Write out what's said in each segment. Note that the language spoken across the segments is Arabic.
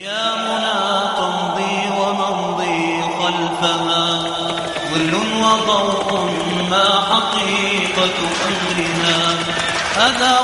يا منى تمضي وممضي خلفها ظل وضوء ما حقيقة أمرنا هذا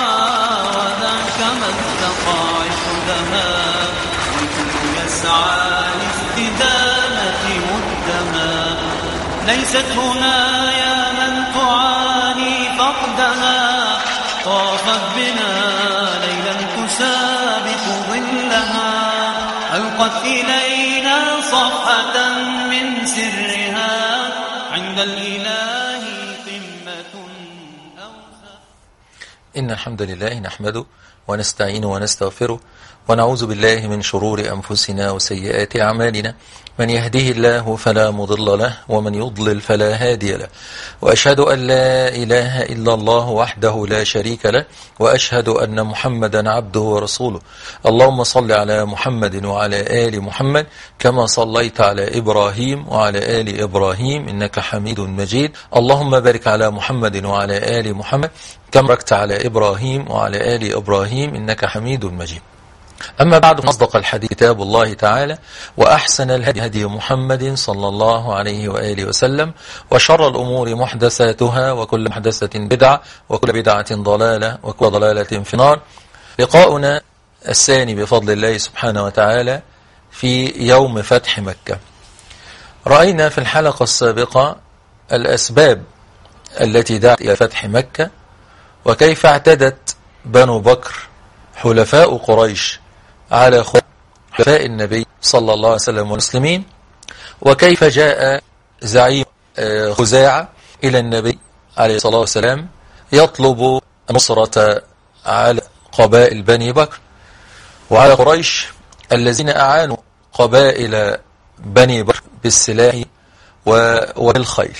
وذاك ما التقاعد لها والكل يسعى لاستدامة مدها ليست هنا يا من تعاني فقدها طافت بنا ليلا تسابق ظلها ألقت إلينا صفحة من سرها عند الإله قمة أوسع. إن الحمد لله نحمده ونستعينه ونستغفره ونعوذ بالله من شرور أنفسنا وسيئات أعمالنا من يهده الله فلا مضل له ومن يضلل فلا هادي له وأشهد أن لا إله إلا الله وحده لا شريك له وأشهد أن محمدا عبده ورسوله اللهم صل على محمد وعلى آل محمد كما صليت على إبراهيم وعلى آل إبراهيم إنك حميد مجيد اللهم بارك على محمد وعلى آل محمد كما باركت على إبراهيم وعلى آل إبراهيم إنك حميد مجيد. أما بعد أصدق الحديث كتاب الله تعالى وأحسن الهدي هدي محمد صلى الله عليه وآله وسلم وشر الأمور محدثاتها وكل محدثة بدعة وكل بدعة ضلالة وكل ضلالة في النار. لقاؤنا الثاني بفضل الله سبحانه وتعالى في يوم فتح مكة. رأينا في الحلقة السابقة الأسباب التي دعت إلى فتح مكة وكيف اعتدت بنو بكر حلفاء قريش على خلفاء النبي صلى الله عليه وسلم والمسلمين وكيف جاء زعيم خزاعة إلى النبي عليه الصلاة والسلام يطلب النصرة على قبائل بني بكر وعلى قريش الذين أعانوا قبائل بني بكر بالسلاح وبالخيل.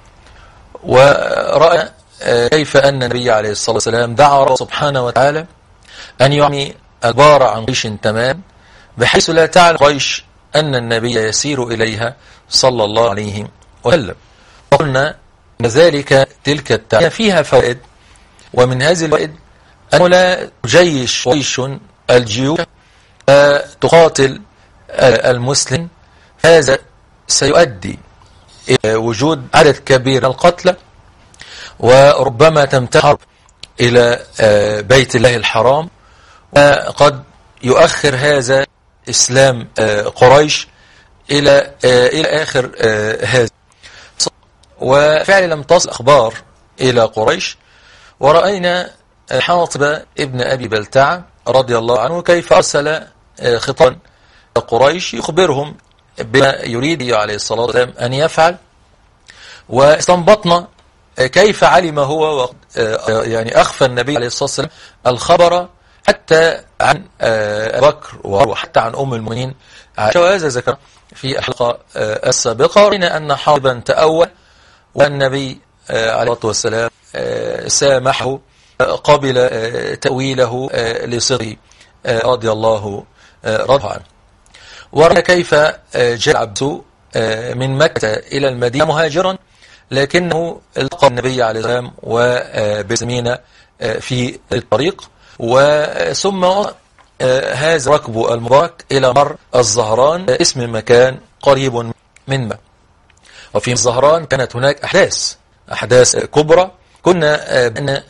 ورأى كيف أن النبي عليه الصلاة والسلام دعا ربه سبحانه وتعالى أن يعمي البار عن قريش تمام بحيث لا تعلم قريش أن النبي يسير إليها صلى الله عليه وسلم. وقلنا أن ذلك تلك التعمية فيها فوائد ومن هذه الفوائد أنه لا تجيش قريش الجيوش تقاتل المسلم هذا سيؤدي إلى وجود عدد كبير من القتلى وربما تمتد حرب إلى بيت الله الحرام وقد يؤخر هذا إسلام قريش إلى آخر هذا. وفعلا لم تصل أخبار إلى قريش ورأينا حاطب ابن أبي بلتعة رضي الله عنه كيف أرسل خطابا قريش يخبرهم بما يريد عليه الصلاة والسلام أن يفعل واستنبطنا كيف علم هو يعني أخفى النبي عليه الصلاة والسلام الخبر حتى عن أبي بكر وحتى عن أم المؤمنين عائشة. وهذا ذكر في الحلقة السابقة ورأينا أن حاطبا تأول والنبي عليه الصلاة والسلام سامحه قبل تأويله لصدقه رضي الله عنه. ورأينا كيف جاء العبد من مكة إلى المدينة مهاجرا لكنه التقى النبي عليه الصلاة والسلام وبسمينة في الطريق وثم هذا ركب المبارك إلى مر الزهران اسم مكان قريب من مكة. وفي الزهران كانت هناك أحداث كبرى كنا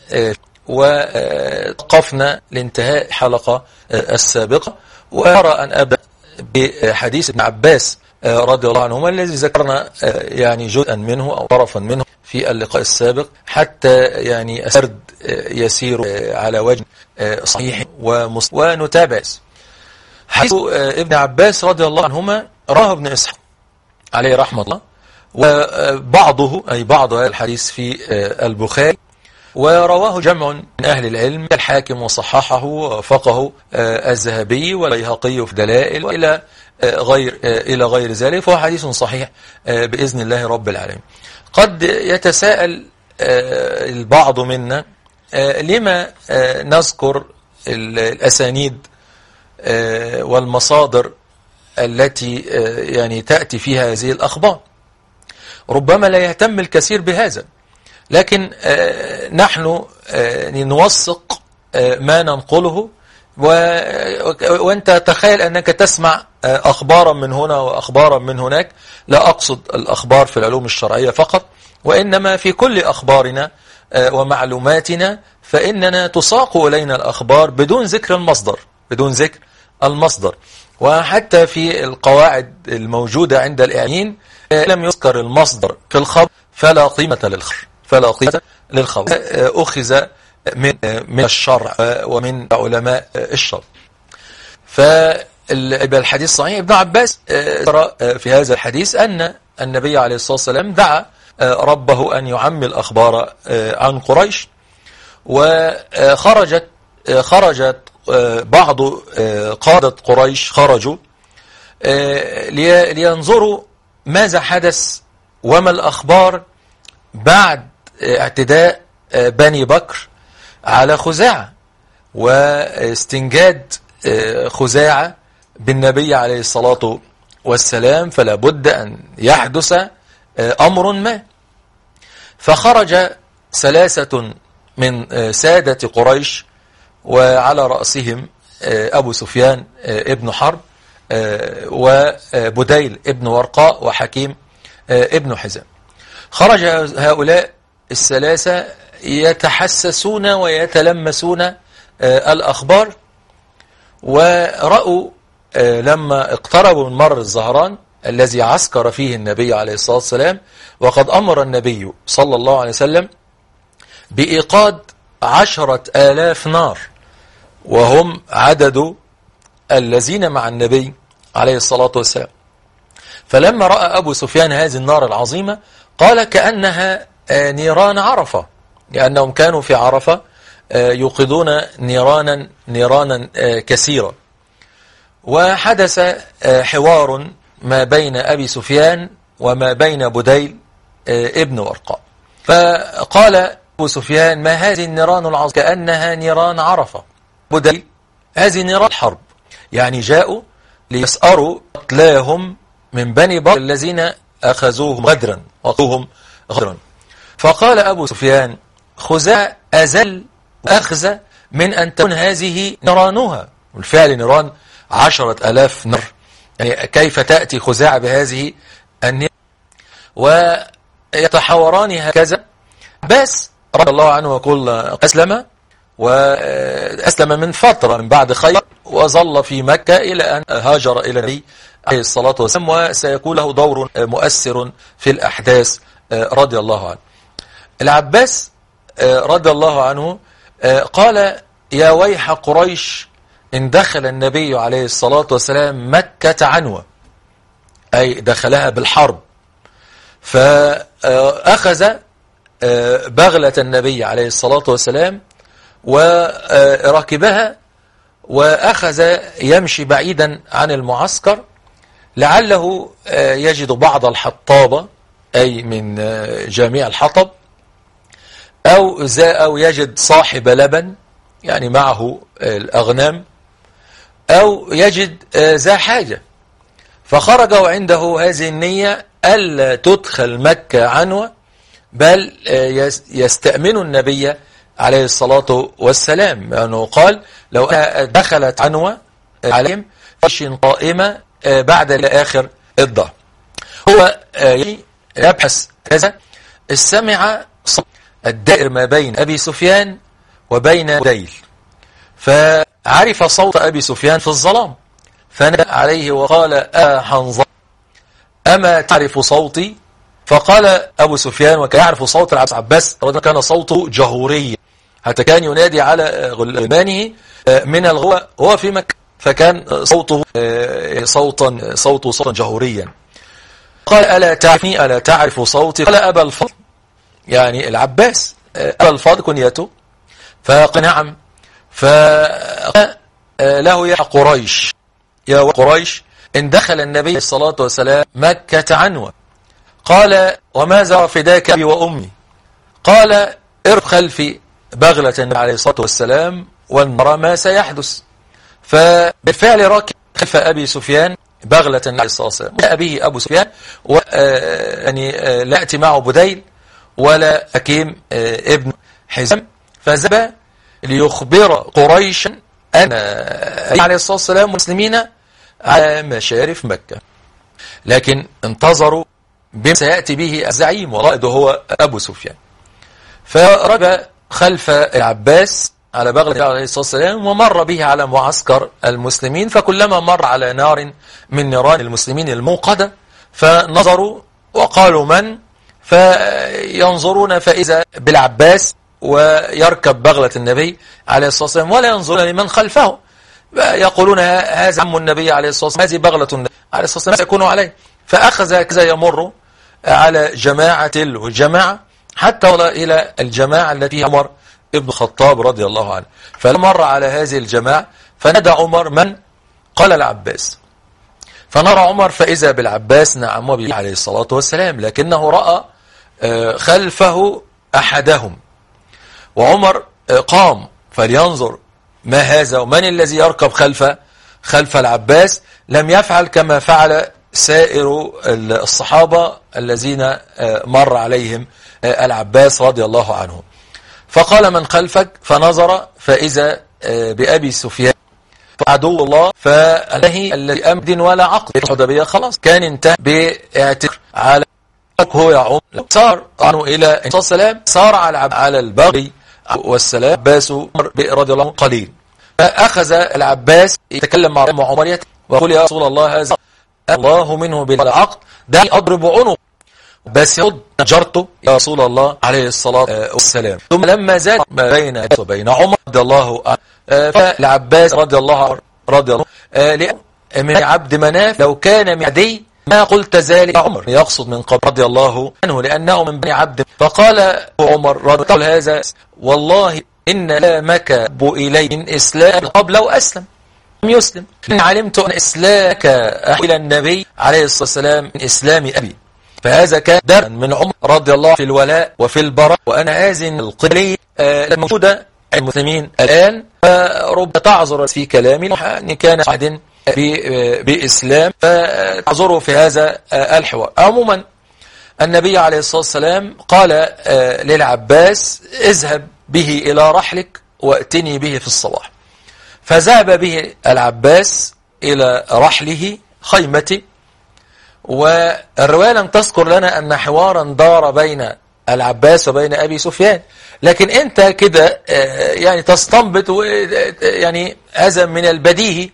وقفنا لانتهاء الحلقة السابقة وأرى أن أبدأ بحديث ابن عباس رضي الله عنهما الذي ذكرنا يعني جزءا منه أو طرفا منه في اللقاء السابق حتى يعني أسرد يسير على وجه صحيح ونتابع. حديث ابن عباس رضي الله عنهما رواه ابن إسحاق عليه رحمة الله وبعضه أي بعض هذا الحديث في البخاري ورواه جمع من أهل العلم الحاكم وصححه ووافقه الذهبي والبيهقي في دلائل وإلى غير ذلك فهو حديث صحيح بإذن الله رب العالمين. قد يتساءل البعض منا لما نذكر الأسانيد والمصادر التي يعني تأتي فيها هذه الأخبار. ربما لا يهتم الكثير بهذا لكن نحن نوثق ما ننقله وأنت تخيل أنك تسمع أخبارا من هنا وأخبارا من هناك. لا أقصد الأخبار في العلوم الشرعية فقط، وإنما في كل أخبارنا ومعلوماتنا، فإننا تساق إلينا الأخبار بدون ذكر المصدر، بدون ذكر المصدر. وحتى في القواعد الموجودة عند الإعلاميين لم يذكر المصدر في الخبر فلا قيمة للخبر، فلا قيمة للخبر. أخذ من الشرع ومن علماء الشرع. فالحديث صحيح. ابن عباس ترى في هذا الحديث أن النبي عليه الصلاة والسلام دعا ربه أن يعمي الأخبار عن قريش، وخرجت بعض قادة قريش خرجوا لينظروا ماذا حدث وما الأخبار بعد اعتداء بني بكر على خزاعة واستنجاد خزاعة بالنبي عليه الصلاة والسلام، فلا بد أن يحدث أمر ما. فخرج 3 من سادة قريش، وعلى رأسهم أبو سفيان ابن حرب وبديل ابن ورقاء وحكيم ابن حزام. خرج هؤلاء 3 يتحسسون ويتلمسون الأخبار، ورأوا لما اقتربوا من مر الزهران الذي عسكر فيه النبي عليه الصلاة والسلام، وقد أمر النبي صلى الله عليه وسلم بإيقاد 10,000 نار، وهم عدد الذين مع النبي عليه الصلاة والسلام. فلما رأى أبو سفيان هذه النار العظيمة قال كأنها نيران عرفة، لأنهم كانوا في عرفة يوقدون نيرانا كثيرة. وحدث حوار ما بين أبي سفيان وما بين بديل ابن ورقاء، فقال أبو سفيان ما هذه النيران العظيمة كأنها نيران عرفة. بديل هذه نيران الحرب، يعني جاءوا ليسأروا قتلاهم من بني بكر الذين أخذوهم غدرا وقتوهم غدرا. فقال أبو سفيان خزاعة أزل أخذ من أن تكون هذه نيرانها، والفعل نيران 10,000 نار، يعني كيف تأتي خزاعة بهذه النيران؟ ويتحاوران هكذا. بس رضي الله عنه يقول أسلم، وأسلم من فترة من بعد خيبر، وظل في مكة إلى أن هاجر إلى النبي عليه الصلاة والسلام، وسيكون له دور مؤثر في الأحداث رضي الله عنه. العباس رضي الله عنه قال يا ويح قريش إن دخل النبي عليه الصلاة والسلام مكة عنوة، أي دخلها بالحرب، فأخذ بغلة النبي عليه الصلاة والسلام وركبها وأخذ يمشي بعيدا عن المعسكر، لعله يجد بعض الحطابة أي من جميع الحطب، أو يجد صاحب لبن يعني معه الأغنام، أو يجد ذا حاجة. فخرج عنده هذه النية ألا تدخل مكة عنوة، بل يستأمن النبي عليه الصلاة والسلام، لأنه قال لو دخلت عنوة عليهم فش قائمة بعد لآخر الظهر. هو يبحث كذا، استمع صوت الدائر ما بين أبي سفيان وبين بديل، فعرف صوت أبي سفيان في الظلام، فنادى عليه وقال حنظل أما تعرف صوتي؟ فقال أبو سفيان وكان يعرف صوت العباس كان صوته جهوريا، حتى كان ينادي على غلمانه من الغوى هو في مكة، فكان صوته صوتا جهوريا. قال ألا تعرفني ألا تعرف صوتي؟ قال أبا الفضل، يعني العباس أبا الفضل كنيته، فقال نعم. فقال له يا قريش يا قريش إن دخل النبي عليه الصلاة والسلام مكة عنوة. قال وماذا فداك أبي وأمي؟ قال ارب خلفي بغلة النبي عليه الصلاة والسلام ونرى ما سيحدث. فبالفعل ركب خلف أبي سفيان بغلة النبي عليه الصلاة والسلام، أبيه أبو سفيان، يعني لا يأتي معه بديل ولا حكيم ابن حزام، فذهب ليخبر قريشا أن عليه الصلاة والسلام المسلمين على مشارف مكة، لكن انتظروا بما سيأتي به الزعيم ورائده هو أبو سفيان. فرجع خلف العباس على بغلة عليه الصلاة والسلام ومر به على معسكر المسلمين، فكلما مر على نار من نيران المسلمين الموقدة فنظروا وقالوا من؟ فينظرون فإذا بالعباس ويركب بغلة النبي عليه الصلاة والسلام ولا ينظرون لمن خلفه، يقولون هذا عم النبي عليه الصلاة والسلام، هذه بغلة النبي عليه الصلاة والسلام سيكون عليه. فأخذ كذا يمر على جماعة الجماعة حتى وصل إلى الجماعة التي فيها عمر ابن الخطاب رضي الله عنه. فمر على هذه الجماعة فنادى عمر من؟ قال العباس. فنرى عمر فإذا بالعباس نعم وبه عليه الصلاة والسلام، لكنه رأى خلفه أحدهم، وعمر قام فلينظر ما هذا ومن الذي يركب خلف العباس. لم يفعل كما فعل سائر الصحابة الذين مر عليهم العباس رضي الله عنه. فقال من خلفك؟ فنظر فإذا بأبي سفيان عدو الله، فالله الذي أمد ولا عقد الحديبية خلاص كان انتهى باعتقاد على هو يا عمر. صار عنه إلى الصلاة والسلام، صار على البغي والسلام عباس رضي الله عنه قليل. فأخذ العباس يتكلم مع عمر ويقول يا رسول الله هذا الله منه بالعقد دعني أضرب عنق، بس يرد جرته يا رسول الله عليه الصلاة والسلام. ثم لما زاد بين عمر رضي الله عنه فالعباس رضي الله عنه من عبد مناف لو كان من عدي ما قلت ذلك عمر، يقصد من قبل رضي الله عنه لأنه من بني عبد. فقال عمر رضي الله هذا والله إن لا مكب إلي من إسلام قبل لو أسلم لم يسلم، إن علمت أن إسلامك إلى النبي عليه الصلاة والسلام من إسلام أبي. فهذا كان درا من عمر رضي الله في الولاء وفي البراء. وأنا هذه القضية الموجودة المسلمين الآن رب تعذر في كلامي أن كان عهد بإسلام فتعذروا في هذا الحوار. عموما النبي عليه الصلاة والسلام قال للعباس اذهب به إلى رحلك واتني به في الصباح. فذهب به العباس إلى رحله خيمته. والرواية لم تذكر لنا أن حوارا دار بين العباس وبين أبي سفيان، لكن أنت كده يعني تستنبط يعني هذا من البديهي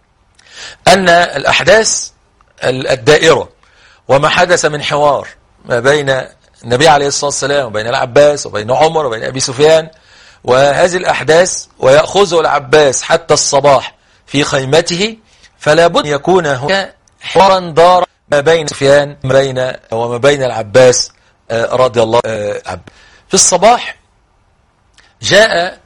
أن الأحداث الدائرة وما حدث من حوار ما بين النبي عليه الصلاة والسلام وبين العباس وبين عمر وبين أبي سفيان وهذه الأحداث ويأخذه العباس حتى الصباح في خيمته، فلا بد يكون هناك حوارا دار ما بين سفيان وما بين العباس رضي الله عنه. في الصباح جاء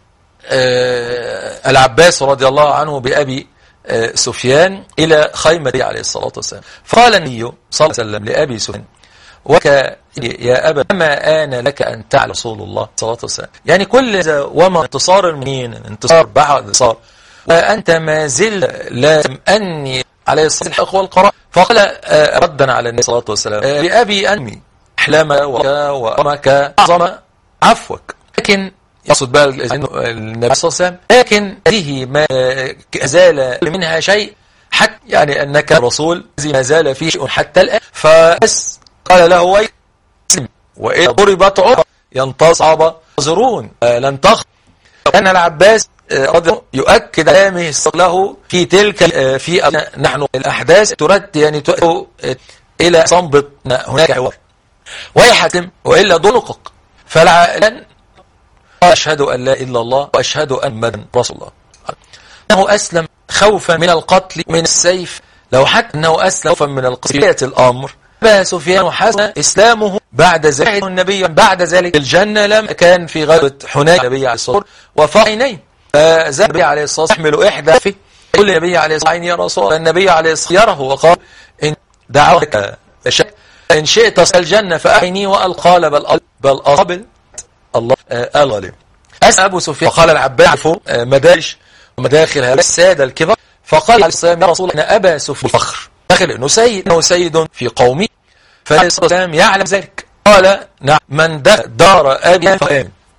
العباس رضي الله عنه بأبي سفيان إلى خيمة عليه الصلاة والسلام. فقال النبي صلى الله عليه وسلم لأبي سفيان يا أبا ما آن لك أن تعلم رسول الله صلى الله عليه وسلم، يعني كل هذا وما انتصار المؤمنين انتصار بعد انتصار وأنت ما زل لازم أني عليه الصلاة والسلام والقراء. فقال ردا على النبي صلى الله عليه وسلم بأبي أنمي أحلام وأمك أعظم عفوك. لكن يقصد بقى النبي صلى الله عليه وسلم لكن هذه ما زال منها شيء حتى يعني أنك رسول ما زال فيه شيء حتى الآن. فبس قال له ويسلم وإذا ضربت عرى ينتصعب زرون لن تخ. كان العباس رضي الله يؤكد علامه له في تلك في نحن الأحداث ترد يعني تؤدي إلى صنبط هناك حوار ويحتم وإلا ضلقك. فالعالم أشهد أن لا إله إلا الله وأشهد أن محمدا رسول الله. أنه أسلم خوفا من القتل من السيف، لو حتى أنه أسلم خوفا من القتل في الأمر. أبا سفيان حسن إسلامه بعد ذلك النبي بعد ذلك الجنة لم كان في غزوة حنين النبي عليه الصلاة والسلام وفعينين. فزاد النبي عليه الصلاة والسلام يحمل إحدى في كل النبي عليه الصلاة والسلام يا رسول. النبي عليه الصلاة والسلام يره وقال إن دعوتك إن شئت أصل الجنة فأعيني وقال بل أصابل الله الغالب. أسأل أبو سفيان وقال العباس مدارج ومداخل هذا السادة الكبار. فقال عليه الصلاة والسلام يا رسول الله أن أبا سفيان فخر داخل إنه سيد في قومه. فعليه الصلاة والسلام يعلم ذلك. قال نعم من دار أبي فآمن.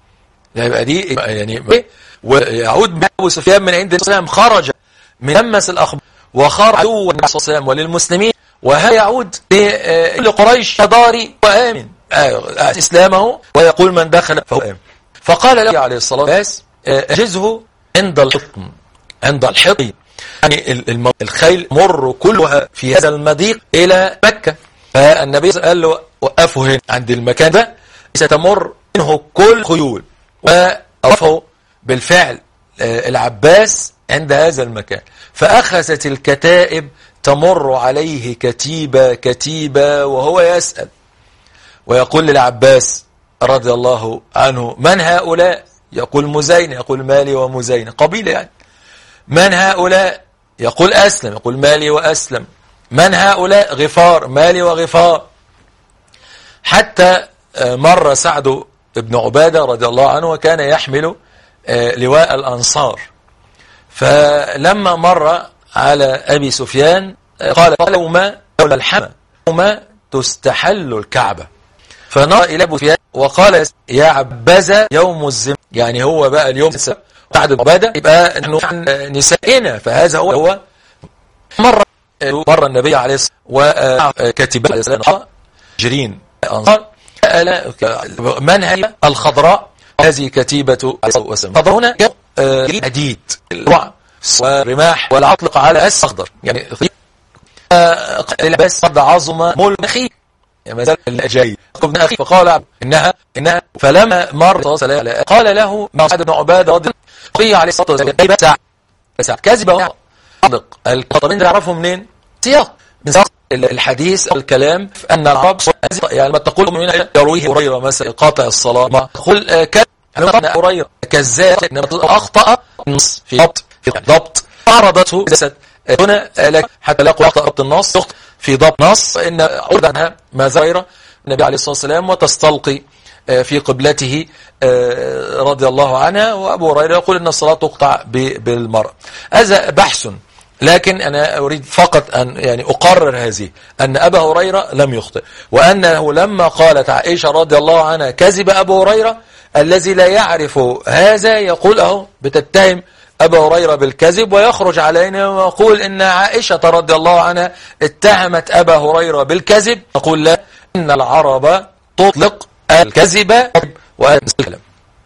يبقى دي يعني ويعود أبو سفيان من عند الإسلام خرج من لمس الأخبار وخرج عدو النبي صلى الله عليه وسلم وللمسلمين، وها يعود لقريش داري وآمن إسلامه ويقول من دخل فهو آمن. فقال له عليه الصلاة والسلام أجزه عند الحطم، عند الحطم يعني الخيل مر كلها في هذا المضيق إلى مكة. فالنبي قال له وقفه هنا عند المكان ده ستمر منه كل خيول، ووقفه بالفعل العباس عند هذا المكان. فأخذت الكتائب تمر عليه كتيبة كتيبة وهو يسأل ويقول للعباس رضي الله عنه من هؤلاء؟ يقول مزينة، يقول مالي ومزينة، قبيلة يعني. من هؤلاء؟ يقول أسلم، يقول مالي وأسلم. من هؤلاء؟ غفار، مالي وغفار. حتى مر سعد بن عبادة رضي الله عنه وكان يحمل لواء الأنصار، فلما مر على أبي سفيان قال لولا الحمى وما تستحل الكعبة. فنظر إلى أبو سفيان وقال يا عبذا يوم الزم، يعني هو بقى اليوم سعد بن عبادة يبقى نحن عن نسائنا، فهذا هو مر النبي عليه الصلاة والسلام وكتب عليه السلام جرين أنصار من هي الخضراء، هذه كتيبة عليه الصلاة والسلام. الخضراء هنا حديد ورماح والعطلق على أس أخضر، يعني بس قد عظم مول أخي ما زال الأجاي ابن أخي. فقال إنها فلما مر قال له سعد بن عبادة رضي الله عليه الصلاة والسلام سعد كذب وصدق. القطرين تعرفوا منين؟ سياق من سياق الحديث أو الكلام أن العرب يعني ما تقول من يرويه هريرة مثلا قاطع الصلاة، ما تقول كذب هريرة كذاب أخطأ النص في ضبط عرضته هنا حتى لا يقول ضبط النص في ضبط نص إن عرض عنها ما زيرة النبي عليه الصلاة والسلام وتستلقي في قبلته رضي الله عنها، وأبو هريرة يقول إن الصلاة تقطع بالمرأة. هذا بحث، لكن أنا أريد فقط أن يعني أقرر هذه أن أبا هريرة لم يخطئ، وأنه لما قالت عائشة رضي الله عنها كذب أبو هريرة الذي لا يعرف هذا يقول أهو بتتهم أبا هريرة بالكذب ويخرج علينا ويقول إن عائشة رضي الله عنها اتهمت أبا هريرة بالكذب. نقول لا، إن العرب تطلق الكذب والكلام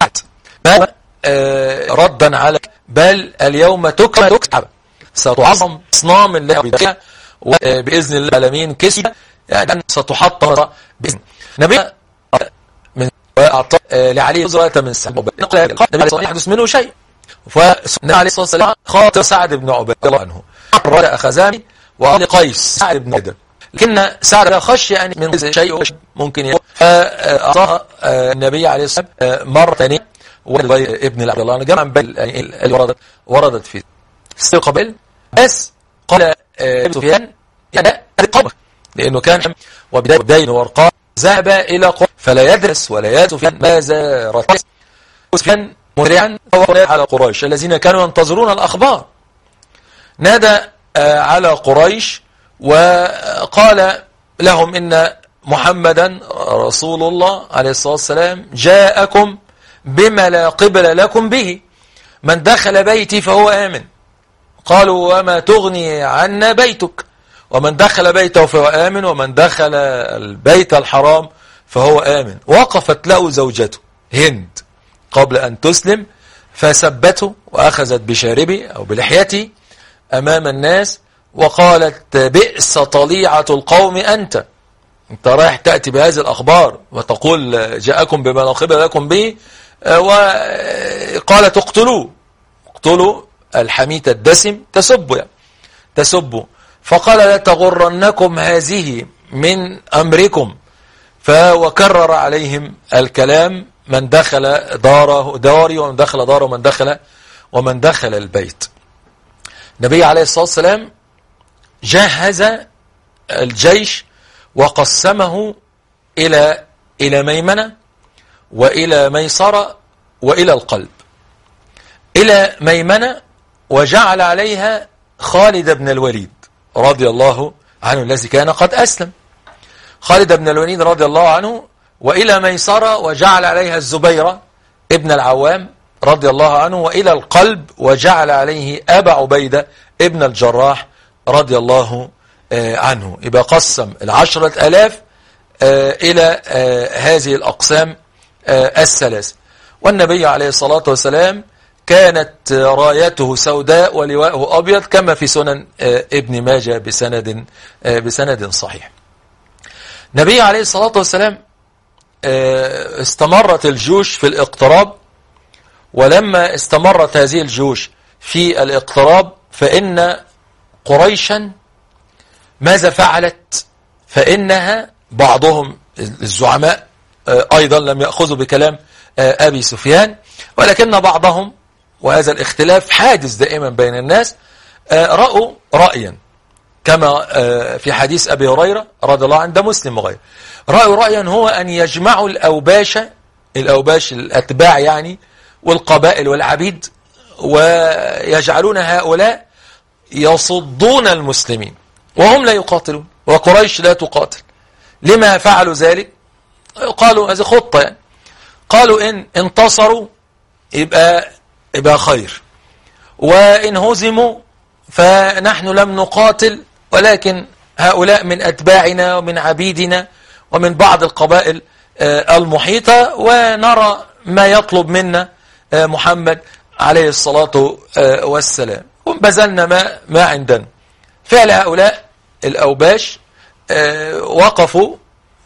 ردا على بل اليوم تكتب ستعظم صنام الله بإذن الله العالمين كسبة، يعني ستحطم بإذن نبي من وأعطى لعلي زرعة من سعد النبي صلى يحدث منه شيء، فالنبي عليه الصلاة والسلام خاطر سعد بن عبادة الله عنه رد أخزامي وقال قيس سعد بن عبادة، لكن سعد خشي يعني من شيء ممكن يكون، فأعطاها النبي عليه الصلاة والسلام مرة ثانية وابن العبد الله عنه جمعا بين اللي وردت في القبيل. بس قال سفيان يعني قومه لأنه كان وبدين ورقاء ذهب إلى قوم فلا يدرس ولا يسفيان ماذا رأى سفيان مسرعا على قريش الذين كانوا ينتظرون الأخبار. نادى على قريش وقال لهم إن محمدا رسول الله عليه الصلاة والسلام جاءكم بما لا قبل لكم به، من دخل بيتي فهو آمن. قالوا وما تغني عنا بيتك، ومن دخل بيته فهو آمن ومن دخل البيت الحرام فهو آمن. وقفت له زوجته هند قبل أن تسلم فسبته وأخذت بشاربه أو بلحيته أمام الناس وقالت بئس طليعة القوم أنت رايح تأتي بهذه الأخبار وتقول جاءكم بما لا قبل لكم به، وقالت اقتلوا الحميت الدسم تسبوا. فقال لا تغرنكم هذه من أمركم، وكرر عليهم الكلام من دخل داري ومن دخل داره ومن دخل البيت. النبي عليه الصلاة والسلام جهز الجيش وقسمه إلى ميمنة وإلى ميسرة وإلى القلب. إلى ميمنة وجعل عليها خالد بن الوليد رضي الله عنه الذي كان قد أسلم، خالد بن الوليد رضي الله عنه. وإلى ميسرة وجعل عليها الزبيرة ابن العوام رضي الله عنه، وإلى القلب وجعل عليه أبا عبيدة ابن الجراح رضي الله عنه. يبقى قسم 10,000 إلى هذه الأقسام الثلاث. والنبي عليه الصلاة والسلام كانت رايته سوداء ولواءه أبيض كما في سنن ابن ماجه بسند صحيح. النبي عليه الصلاة والسلام استمرت الجيوش في الاقتراب، ولما استمرت هذه الجيوش في الاقتراب فإن قريشا ماذا فعلت؟ فإنها بعضهم الزعماء أيضا لم يأخذوا بكلام أبي سفيان، ولكن بعضهم، وهذا الاختلاف حادث دائما بين الناس، رأوا رأيا كما في حديث أبي هريرة رضي الله عنه، ده مسلم وغيره، رأوا رأيا هو أن يجمعوا الأوباش الأتباع يعني والقبائل والعبيد، ويجعلون هؤلاء يصدون المسلمين وهم لا يقاتلون، وقريش لا تقاتل. لما فعلوا ذلك؟ قالوا هذه خطة يعني. قالوا إن انتصروا يبقى خير، وإن هزموا فنحن لم نقاتل، ولكن هؤلاء من أتباعنا ومن عبيدنا ومن بعض القبائل المحيطة، ونرى ما يطلب منا محمد عليه الصلاة والسلام، وبذلنا ما عندنا. فعل هؤلاء الأوباش وقفوا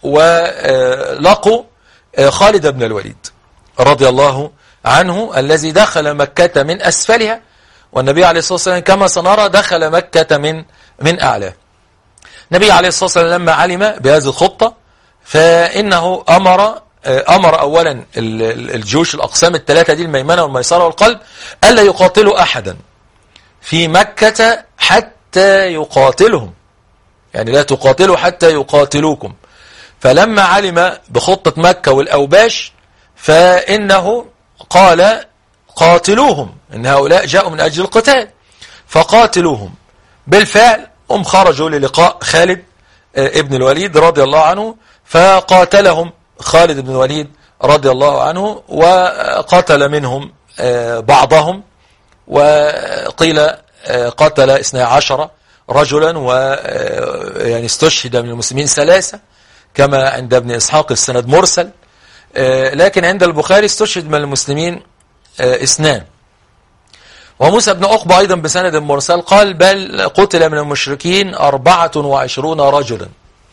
ولقوا خالد بن الوليد رضي الله عنه الذي دخل مكة من أسفلها، والنبي عليه الصلاة والسلام كما سنرى دخل مكة من أعلاه. النبي عليه الصلاة والسلام لما علم بهذه الخطة فإنه أمر أولا الجيوش الأقسام الثلاثة دي، الميمنة والميسرة والقلب، ألا يقاتلوا أحدا في مكة حتى يقاتلهم، يعني لا تقاتلوا حتى يقاتلوكم. فلما علم بخطة مكة والأوباش فإنه قال قاتلوهم، إن هؤلاء جاءوا من أجل القتال فقاتلوهم. بالفعل هم خرجوا للقاء خالد ابن الوليد رضي الله عنه، فقاتلهم خالد بن الوليد رضي الله عنه، وقتل منهم بعضهم، وقيل قتل 12 رجلا، ويعني استشهد من المسلمين 3 كما عند ابن إسحاق السند مرسل، لكن عند البخاري استشهد من المسلمين 2. وموسى بن عقبة أيضا بسند مرسل قال بل قتل من المشركين 24 رجلا.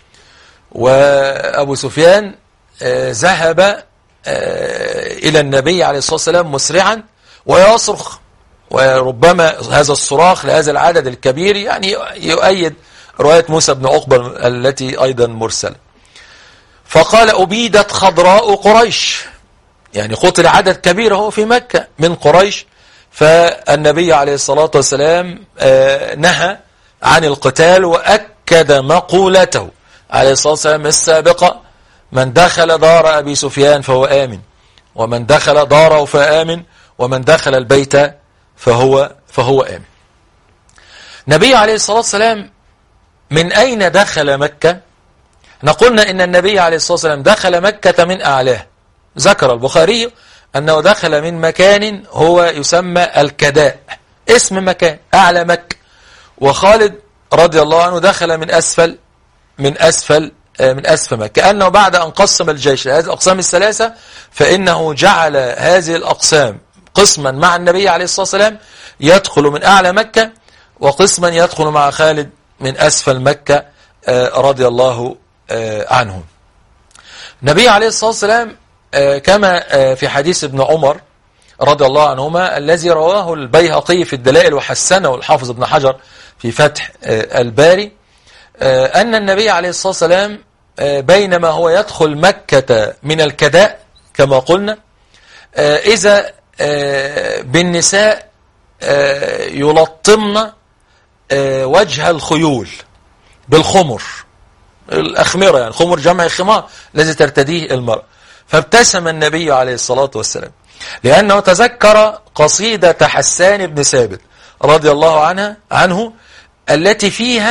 وأبو سفيان ذهب إلى النبي عليه الصلاة والسلام مسرعا ويصرخ، وربما هذا الصراخ لهذا العدد الكبير يعني يؤيد رواية موسى بن عقبة التي أيضا مرسلة. فقال أبيدت خضراء قريش، يعني قتل عدد كبير هو في مكة من قريش. فالنبي عليه الصلاة والسلام نهى عن القتال، وأكد مقولته عليه الصلاة والسلام السابقة: من دخل دار أبي سفيان فهو آمن، ومن دخل داره فآمن، ومن دخل البيت فهو آمن. النبي عليه الصلاة والسلام من أين دخل مكة؟ قلنا إن النبي عليه الصلاة والسلام دخل مكة من أعلاه. ذكر البخاري أنه دخل من مكان هو يسمى الكداء، اسم مكان أعلى مكة. وخالد رضي الله عنه دخل من أسفل مكة، كأنه بعد أن قسم الجيش لهذه الأقسام الثلاثة فإنه جعل هذه الأقسام قسما مع النبي عليه الصلاة والسلام يدخل من أعلى مكة، وقسما يدخل مع خالد من أسفل مكة رضي الله عنه. النبي عليه الصلاة والسلام كما في حديث ابن عمر رضي الله عنهما الذي رواه البيهقي في الدلائل وحسنه الحافظ ابن حجر في فتح الباري، أن النبي عليه الصلاة والسلام بينما هو يدخل مكة من الكداء كما قلنا، إذا بالنساء يلطمن وجه الخيول بالخمر، الأخمرة يعني خمر جمع خمار الذي ترتديه المرأة. فابتسم النبي عليه الصلاة والسلام لأنه تذكر قصيدة حسان بن ثابت رضي الله عنه التي فيها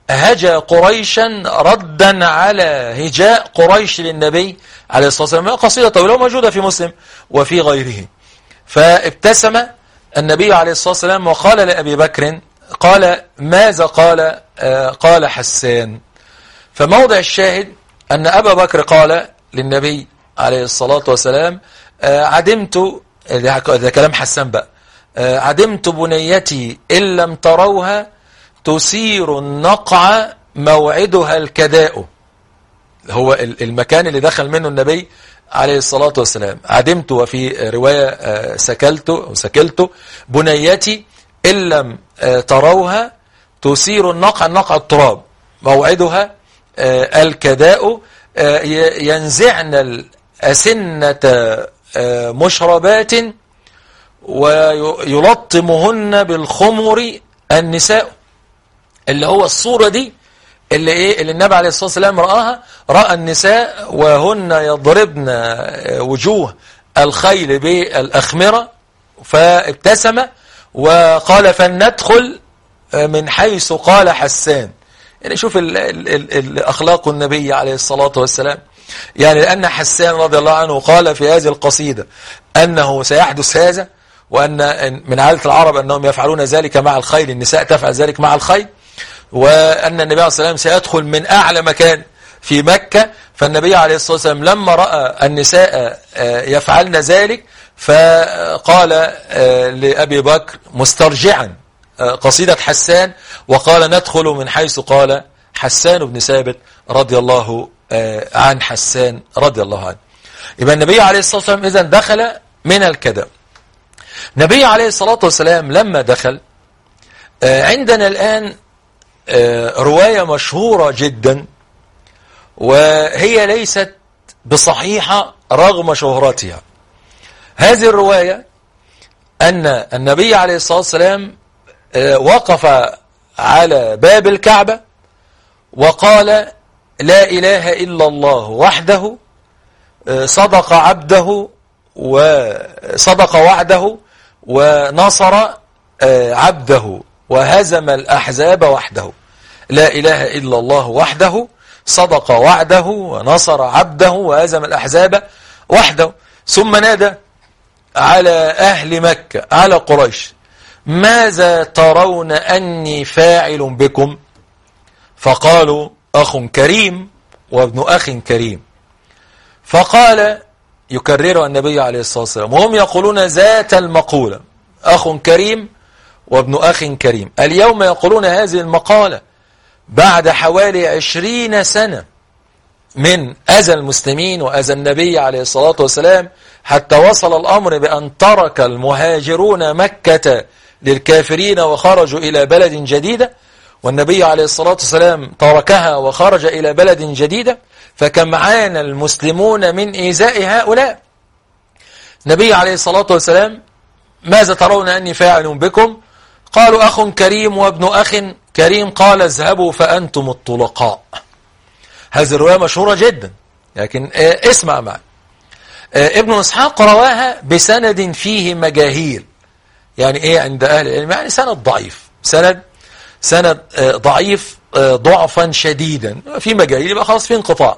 هجى قريشا ردا على هجاء قريش للنبي عليه الصلاة والسلام. قصيدة طويلة موجودة في مسلم وفي غيره. فابتسم النبي عليه الصلاة والسلام وقال لأبي بكر، قال ماذا قال؟ قال حسان. فموضع الشاهد أن أبا بكر قال للنبي عليه الصلاة والسلام عدمت، ده كلام حسان بقى، عدمت بنيتي إن لم تروها تسير النقع موعدها الكداء. هو المكان اللي دخل منه النبي عليه الصلاة والسلام. عدمت، وفي رواية سكلت بنيتي إن لم تروها تسير النقع، النقع التراب، موعدها الكداء، ينزعن الأسنة مشربات ويلطمهن بالخمر النساء. اللي هو الصورة دي اللي النبي عليه الصلاة والسلام رأى النساء وهن يضربن وجوه الخيل بالأخمرة، فابتسم وقال فلندخل من حيث قال حسان. يعني شوف الأخلاق النبي عليه الصلاة والسلام. يعني لأن حسان رضي الله عنه قال في هذه القصيدة أنه سيحدث هذا، وأن من عادة العرب أنهم يفعلون ذلك مع الخيل، النساء تفعل ذلك مع الخيل، وأن النبي عليه الصلاة والسلام سيدخل من أعلى مكان في مكة. فالنبي عليه الصلاة والسلام لما رأى النساء يفعلن ذلك فقال لأبي بكر مسترجعا قصيدة حسان، وقال ندخل من حيث قال حسان بن ثابت رضي الله عن حسان رضي الله عنه. يبقى النبي عليه الصلاة والسلام إذن دخل من الكداء. النبي عليه الصلاة والسلام لما دخل، عندنا الآن رواية مشهورة جدا، وهي ليست بصحيحة رغم شهرتها. هذه الرواية أن النبي عليه الصلاة والسلام وقف على باب الكعبة وقال لا إله إلا الله وحده صدق عبده وصدق وعده ونصر عبده وهزم الأحزاب وحده. لا إله إلا الله وحده صدق وعده ونصر عبده وهزم الأحزاب وحده. ثم نادى على أهل مكة، على قريش، ماذا ترون أني فاعل بكم؟ فقالوا أخ كريم وابن أخ كريم. فقال يكرر النبي عليه الصلاة والسلام وهم يقولون ذات المقولة، أخ كريم وابن أخ كريم. اليوم يقولون هذه المقالة بعد حوالي 20 سنة من أذى المسلمين وأذى النبي عليه الصلاة والسلام، حتى وصل الأمر بأن ترك المهاجرون مكة للكافرين وخرجوا إلى بلد جديدة، والنبي عليه الصلاة والسلام تركها وخرج إلى بلد جديدة. فكم عانى المسلمون من إيذاء هؤلاء. النبي عليه الصلاة والسلام ماذا ترون أني فاعل بكم؟ قالوا أخ كريم وابن أخ كريم. قال اذهبوا فأنتم الطلقاء. هذه الرواية مشهورة جدا، لكن اسمع معي. ابن إسحاق رواها بسند فيه مجاهيل. يعني ايه عند أهل العلم؟ يعني سند ضعيف، سند ضعيف ضعفا شديدا، في مجاهيل يبقى خلاص في انقطاع.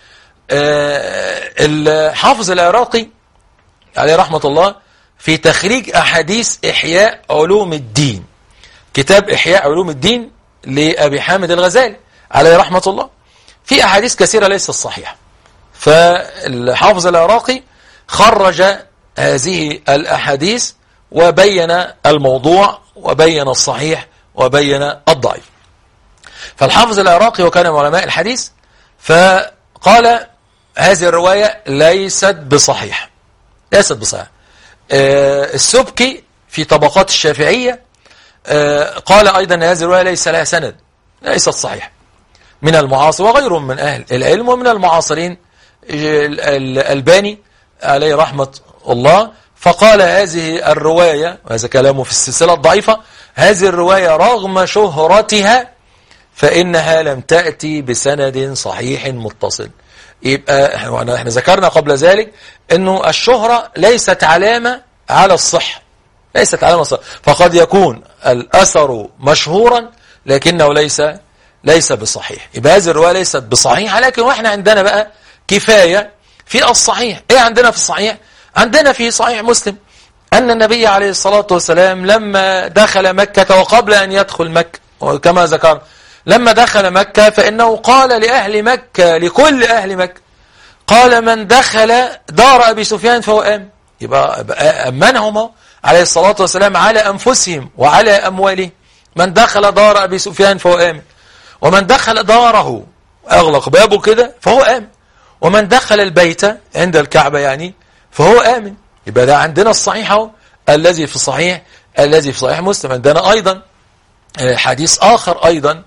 الحافظ العراقي عليه رحمة الله في تخريج أحاديث إحياء علوم الدين، كتاب إحياء علوم الدين لأبي حامد الغزالي عليه رحمة الله، في أحاديث كثيرة ليست صحيحة. فالحافظ العراقي خرج هذه الأحاديث وبين الموضوع وبين الصحيح وبين الضعيف. فالحافظ العراقي وكان من علماء الحديث فقال هذه الرواية ليست بصحيحة، ليست بصحيحة. السبكي في طبقات الشافعية قال أيضا هذه الرواية ليس لها سند، ليست صحيحة من المعاصر وغيرهم من أهل العلم ومن المعاصرين، الألباني عليه رحمة الله. فقال هذه الرواية، وهذا كلامه في السلسلة الضعيفة، هذه الرواية رغم شهرتها فإنها لم تأتي بسند صحيح متصل. يبقى احنا ذكرنا قبل ذلك انه الشهرة ليست علامة على الصحة، ليست علامة صحة. فقد يكون الأثر مشهورا لكنه ليس ليس بصحيح. يبقى هذه الرواية ليست بصحيحة، لكن واحنا عندنا بقى كفاية في الصحيح. ايه عندنا في الصحيح؟ عندنا في صحيح مسلم أن النبي عليه الصلاة والسلام لما دخل مكة وقبل أن يدخل مكة، وكما ذكر لما دخل مكة فإنه قال لأهل مكة، لكل أهل مكة، قال من دخل دار أبي سفيان فهو آمن. يبقى أمنهم عليه الصلاة والسلام على أنفسهم وعلى أموالهم. من دخل دار أبي سفيان فهو آمن، ومن دخل داره أغلق بابه كده فهو آمن، ومن دخل البيت عند الكعبة يعني فهو آمن. يبقى ده عندنا الصحيح الذي في صحيح مسلم. عندنا أيضا حديث آخر أيضا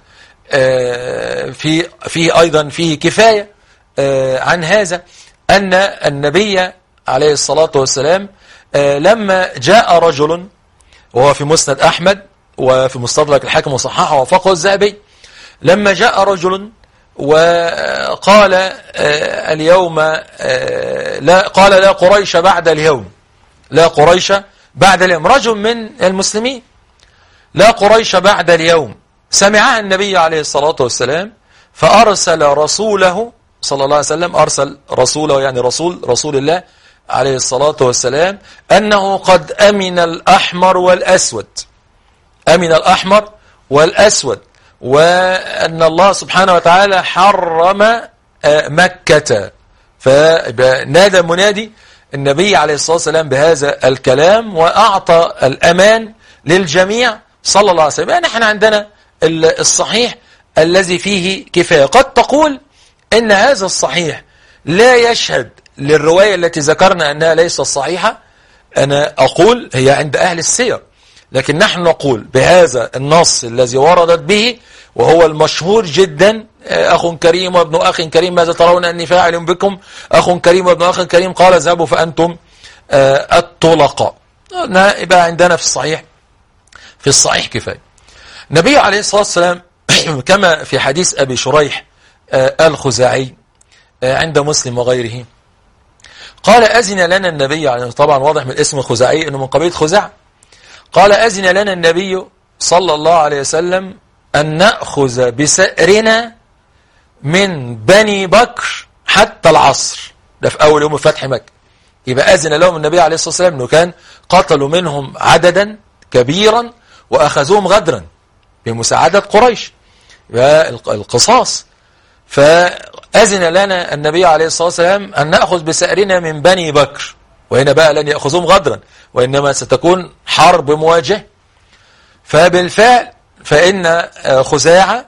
فيه كفاية عن هذا، أن النبي عليه الصلاة والسلام لما جاء رجل، وهو في مسند أحمد وفي مستدرك الحاكم وصححه ووافقه الذهبي، لما جاء رجل وقال اليوم قال لا قريش بعد اليوم، لا قريش بعد اليوم، رجل من المسلمين، لا قريش بعد اليوم. سمعها النبي عليه الصلاة والسلام فأرسل رسوله صلى الله عليه وسلم، أرسل رسوله يعني رسول الله عليه الصلاة والسلام، أنه قد أمن الأحمر والأسود، أمن الأحمر والأسود، وأن الله سبحانه وتعالى حرم مكة. فنادى منادي النبي عليه الصلاة والسلام بهذا الكلام وأعطى الأمان للجميع صلى الله عليه وسلم. يعني احنا عندنا الصحيح الذي فيه كفاية. قد تقول إن هذا الصحيح لا يشهد للرواية التي ذكرنا أنها ليست صحيحة. أنا أقول هي عند أهل السير، لكن نحن نقول بهذا النص الذي وردت به، وهو المشهور جدا: أخ كريم وابن أخ كريم، ماذا ترون أني فاعل بكم؟ أخ كريم وابن أخ كريم، قال اذهبوا فأنتم الطلقاء. يبقى عندنا في الصحيح كفاية. النبي عليه الصلاة والسلام كما في حديث أبي شريح الخزاعي عند مسلم وغيره، قال أذن لنا النبي، يعني طبعا واضح من اسم الخزاعي أنه من قبيلة خزاع، قال أذن لنا النبي صلى الله عليه وسلم أن نأخذ بسأرنا من بني بكر حتى العصر. ده في أول يوم فتح مكة. يبقى أذن لهم النبي عليه الصلاة والسلام أنه كان قتلوا منهم عددا كبيرا وأخذوهم غدرا بمساعدة قريش، القصاص. فأذن لنا النبي عليه الصلاة والسلام أن نأخذ بسأرنا من بني بكر، وهنا بقى لن يأخذهم غدرا، وإنما ستكون حرب مواجهة. فبالفعل فإن خزاعة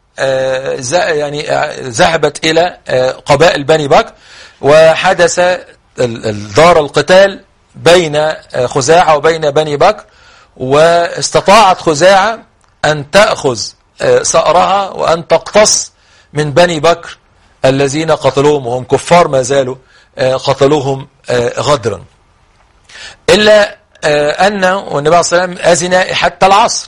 يعني ذهبت إلى قبائل بني بكر، وحدث دار القتال بين خزاعة وبين بني بكر، واستطاعت خزاعة أن تأخذ ثأرها وأن تقتص من بني بكر الذين قتلوهم وهم كفار ما زالوا قتلوهم غدرا. إلا أن والنبي عليه الصلاة والسلام أذن حتى العصر.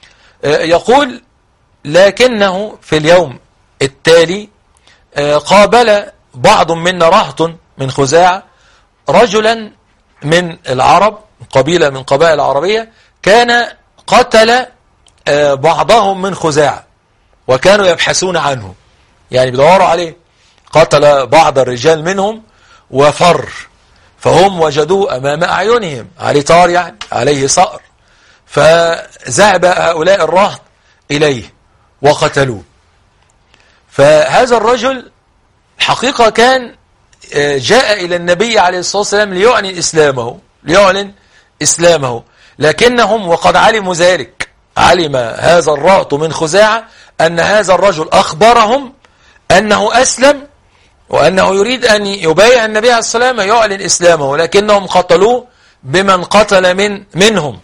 يقول: لكنه في اليوم التالي قابل بعض منا رهط من خزاعة رجلا من العرب، قبيلة من قبائل العربية، كان قتل بعضهم من خزاعة وكانوا يبحثون عنه، يعني بيدوروا عليه. قتل بعض الرجال منهم وفر، فهم وجدوه أمام أعينهم عليه طار، يعني عليه صقر، فذهب هؤلاء الرهط إليه وقتلوه. فهذا الرجل حقيقة كان جاء إلى النبي عليه الصلاة والسلام ليعلن إسلامه، لكنهم وقد علموا ذلك، علم هذا الرهط من خزاعة أن هذا الرجل أخبرهم أنه أسلم وأنه يريد أن يبايع النبي عليه الصلاة والسلام يعلن إسلامه، لكنهم قتلوه بمن قتل منهم.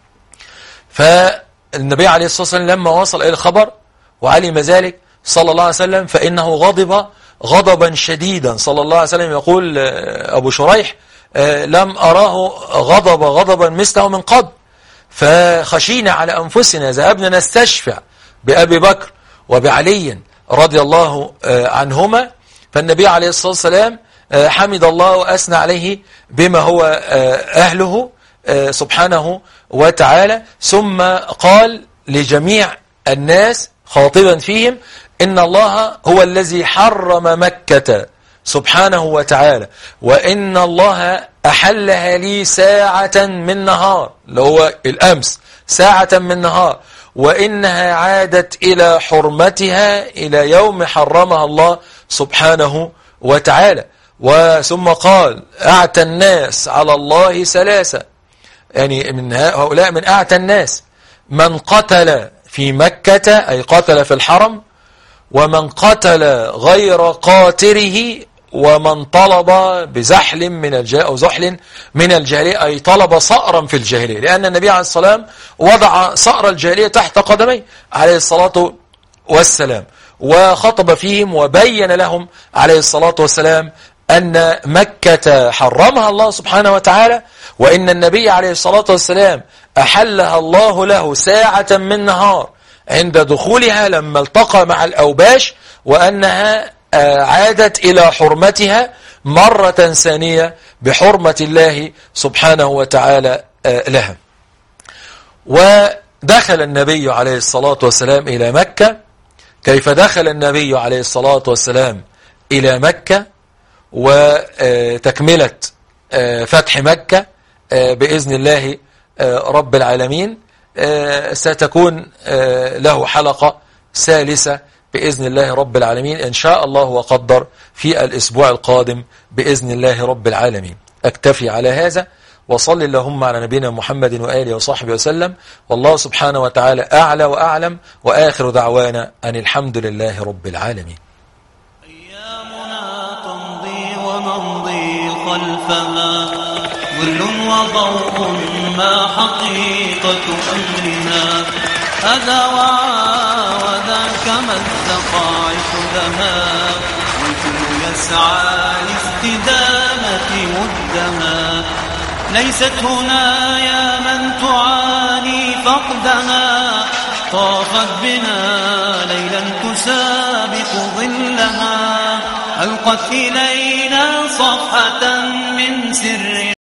فالنبي عليه الصلاة والسلام لما وصل إلى الخبر وعلم ذلك صلى الله عليه وسلم فإنه غضب غضبا شديدا صلى الله عليه وسلم. يقول أبو شريح: لم أراه غضبا مثله من قبل، فخشينا على أنفسنا، ذهبنا نستشفع بأبي بكر وبعلي رضي الله عنهما. فالنبي عليه الصلاة والسلام حمد الله وأثنى عليه بما هو أهله سبحانه وتعالى، ثم قال لجميع الناس: خاطبا فيهم إن الله هو الذي حرم مكة سبحانه وتعالى، وإن الله أحلها لي ساعة من نهار، اللي هو الأمس، ساعة من نهار، وإنها عادت إلى حرمتها إلى يوم حرمها الله سبحانه وتعالى. وثم قال أعتى الناس على الله ثلاثة، يعني من هؤلاء من أعتى الناس من قتل في مكة أي قتل في الحرم، ومن قتل غير قاتله، ومن طلب بزحل من الجاهلية أو زحل من الجاهلية أي طلب صأرا في الجاهلية، لأن النبي عليه الصلاة والسلام وضع صأر الجاهلية تحت قدميه عليه الصلاة والسلام، وخطب فيهم وبين لهم عليه الصلاة والسلام أن مكة حرمها الله سبحانه وتعالى، وإن النبي عليه الصلاة والسلام أحلها الله له ساعة من نهار عند دخولها لما التقى مع الأوباش، وأنها عادت إلى حرمتها مرة ثانية بحرمة الله سبحانه وتعالى لها. ودخل النبي عليه الصلاة والسلام إلى مكة. كيف دخل النبي عليه الصلاة والسلام إلى مكة وتكملة فتح مكة بإذن الله رب العالمين ستكون له حلقة ثالثة بإذن الله رب العالمين إن شاء الله وقدر في الأسبوع القادم بإذن الله رب العالمين. أكتفي على هذا، وصل اللهم على نبينا محمد وآله وصحبه وسلم، والله سبحانه وتعالى أعلى وأعلم، وآخر دعوانا أن الحمد لله رب العالمين. أيامنا تمضي ونمضي خلفها، ظل وضوء ما حقيقة أمرنا، هذا وذاك مزق عيش لها، والكل يسعى لاستدامة ودها، ليست هنا يا من تعاني فقدها، طافت بنا ليلا تسابق ظلها، ألقت إلينا صفحة من سر